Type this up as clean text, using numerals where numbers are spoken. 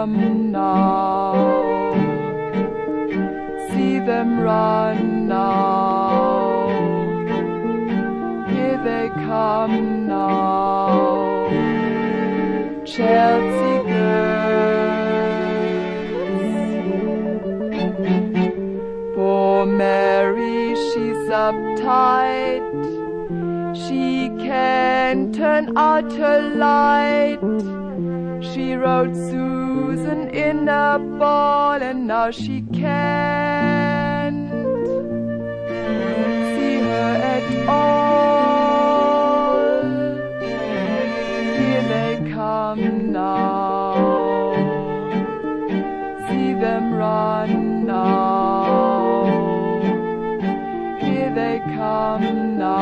come now. See them run now. Here they come now. Chelsea girls. Poor Mary, she's uptight. She can't turn out her light. She wrote Susan in a ball, and now she can't see her at all. Here they come now. See them run now. Here they come now.